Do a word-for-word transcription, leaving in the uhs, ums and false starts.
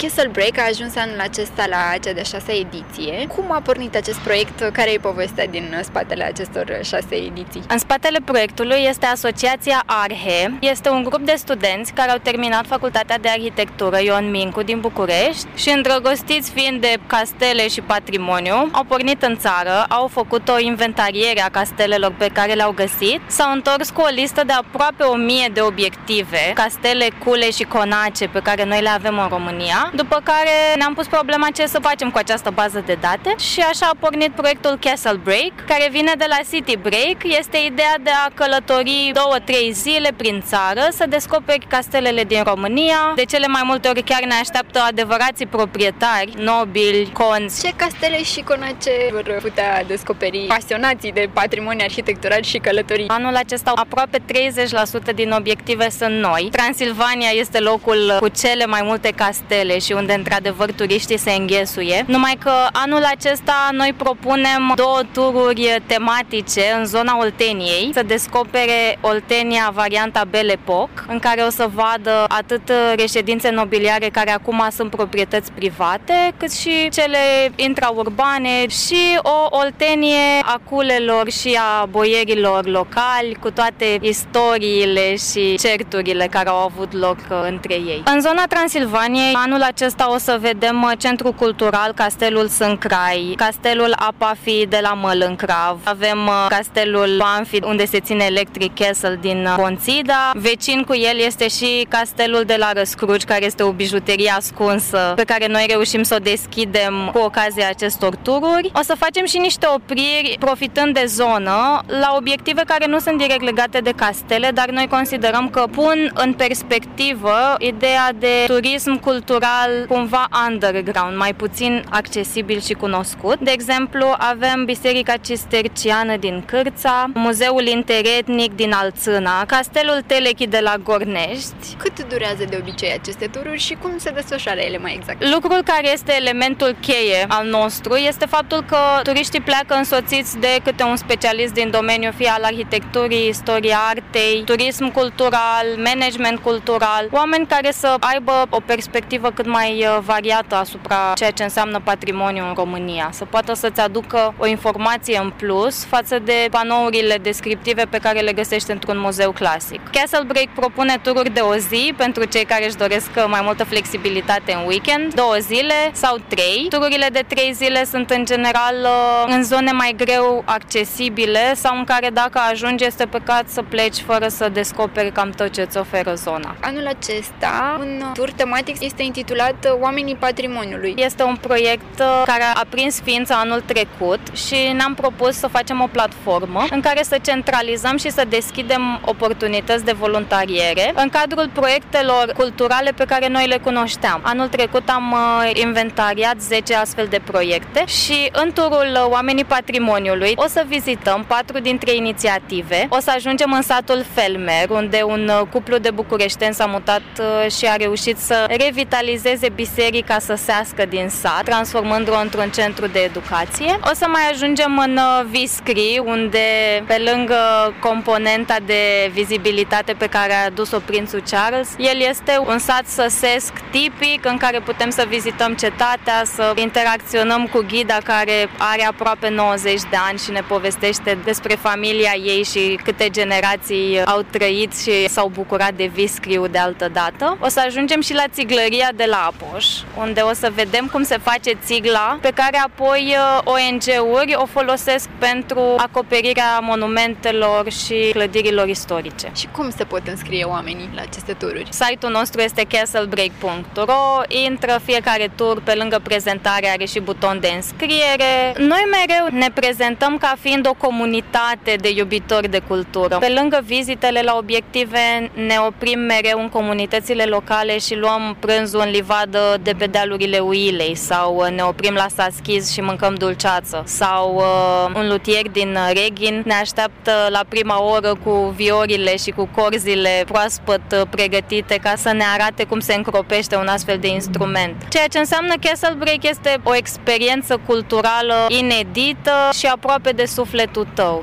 Castle Break a ajuns anul acesta la cea de-a șasea ediție. Cum a pornit acest proiect? Care e povestea din spatele acestor șase ediții? În spatele proiectului este Asociația Arhe. Este un grup de studenți care au terminat Facultatea de Arhitectură Ion Mincu din București și, îndrăgostiți fiind de castele și patrimoniu, au pornit în țară, au făcut o inventariere a castelelor pe care le-au găsit, s-au întors cu o listă de aproape o mie de obiective, castele, cule și conace pe care noi le avem în România, după care ne-am pus problema ce să facem cu această bază de date și așa a pornit proiectul Castle Break, care vine de la City Break. Este ideea de a călători două, trei zile prin țară, să descoperi castelele din România. De cele mai multe ori chiar ne așteaptă adevărații proprietari, nobili, conți. Ce castele și conace vor putea descoperi pasionații de patrimoniu arhitectural și călătorii? Anul acesta aproape treizeci la sută din obiective sunt noi. Transilvania este locul cu cele mai multe castele și unde într-adevăr turiștii se înghesuie. Numai că anul acesta noi propunem două tururi tematice în zona Olteniei, să descopere Oltenia varianta Belle Époque, în care o să vadă atât reședințe nobiliare care acum sunt proprietăți private, cât și cele intraurbane și o Oltenie a culelor și a boierilor locali, cu toate istoriile și certurile care au avut loc între ei. În zona Transilvaniei, anul acesta o să vedem Centrul Cultural Castelul Sâncrai, Castelul Apafi de la Mălâncrav, avem Castelul Banfi, unde se ține Electric Castle din Bonțida. Vecin cu el este și Castelul de la Răscruci, care este o bijuterie ascunsă pe care noi reușim să o deschidem cu ocazia acestor tururi. O să facem și niște opriri profitând de zonă la obiective care nu sunt direct legate de castele, dar noi considerăm că pun în perspectivă ideea de turism cultural cumva underground, mai puțin accesibil și cunoscut. De exemplu, avem Biserica Cisterciană din Cârța, Muzeul Interetnic din Alțâna, Castelul Telechi de la Gornești. Cât durează de obicei aceste tururi și cum se desfășoară ele mai exact? Lucrul care este elementul cheie al nostru este faptul că turiștii pleacă însoțiți de câte un specialist din domeniu, fie al arhitecturii, istoria artei, turism cultural, management cultural, oameni care să aibă o perspectivă cât mai variată asupra ceea ce înseamnă patrimoniu în România, să poată să-ți aducă o informație în plus față de panourile descriptive pe care le găsești într-un muzeu clasic. Castle Break propune tururi de o zi pentru cei care își doresc mai multă flexibilitate în weekend, două zile sau trei. Tururile de trei zile sunt în general în zone mai greu accesibile sau în care dacă ajungi este păcat să pleci fără să descoperi cam tot ce îți oferă zona. Anul acesta, un tur tematic este intitulat Oamenii Patrimoniului. Este un proiect care a prins ființa anul trecut și ne-am propus să facem o platformă în care să centralizăm și să deschidem oportunități de voluntariere în cadrul proiectelor culturale pe care noi le cunoșteam. Anul trecut am inventariat zece astfel de proiecte și în turul Oamenii Patrimoniului o să vizităm patru dintre inițiative. O să ajungem în satul Felmer, unde un cuplu de bucureșteni s-a mutat și a reușit să revitalizeze biserica săsească din sat, transformându-o într-un centru de educație. O să mai ajungem în Viscri, unde pe lângă componenta de vizibilitate pe care a adus-o prințul Charles, el este un sat săsesc tipic în care putem să vizităm cetatea, să interacționăm cu ghida care are aproape nouăzeci de ani și ne povestește despre familia ei și câte generații au trăit și s-au bucurat de Viscriu de altă dată. O să ajungem și la țiglăria de la Apoș, unde o să vedem cum se face țigla, pe care apoi O N G-uri o folosesc pentru acoperirea monumentelor și clădirilor istorice. Și cum se pot înscrie oamenii la aceste tururi? Site-ul nostru este castle break punct ro, intră fiecare tur, pe lângă prezentare are și buton de înscriere. Noi mereu ne prezentăm ca fiind o comunitate de iubitori de cultură. Pe lângă vizitele la obiective, ne oprim mereu în comunitățile locale și luăm prânzul în livadă de pe dealurile Uilei sau ne oprim la Saschiz și mâncăm dulceață sau uh, un luthier din Reghin ne așteaptă la prima oră cu viorile și cu corzile proaspăt pregătite ca să ne arate cum se încropește un astfel de instrument. Ceea ce înseamnă Castle Break este o experiență culturală inedită și aproape de sufletul tău.